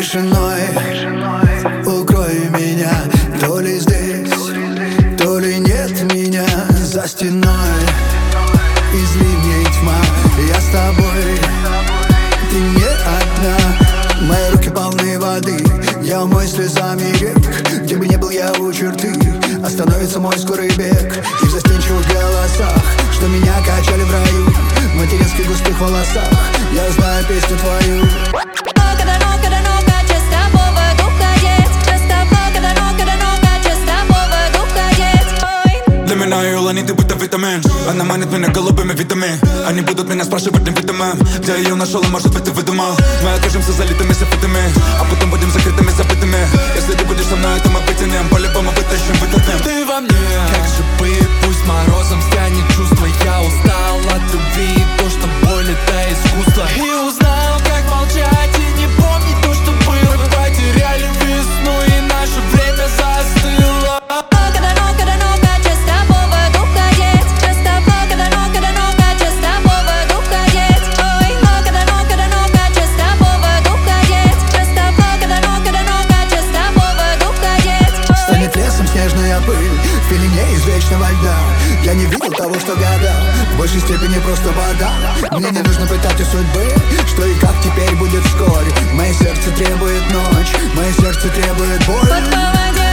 тишиной укрой меня. То ли здесь, то ли нет меня за стеной. Изли мне тьма, я с тобой, ты не одна. Мои руки полны воды, я умой слезами рек. Где бы ни был я у черты, остановится мой скорый бег. И в застенчивых голосах, что меня качали в раю, в материнских густых волосах, я знаю песню твою. Для меня ее ланит и будто витамин. Она манит меня голубыми витами. Они будут меня спрашивать невидимым, где ее нашел, а может быть ты выдумал. Мы окажемся залитыми софитами, а потом будем закрытыми, забытыми. Если ты будешь со мной, то мы вытянем, по-любому вытащим, вытолкнем. Ты во мне, как же быть, пусть морозом стянет чувство. Я устал от любви, то, что боль это искусство. И узнал, как молчать и не помнить то, что было. Мы потеряли весну и наше время застыло. Снежная пыль в пелене из вечного льда. Я не видел того, что гадал, в большей степени просто вода. Мне не нужно пытать у судьбы, что и как теперь будет вскоре. Мое сердце требует ночь, мое сердце требует боль.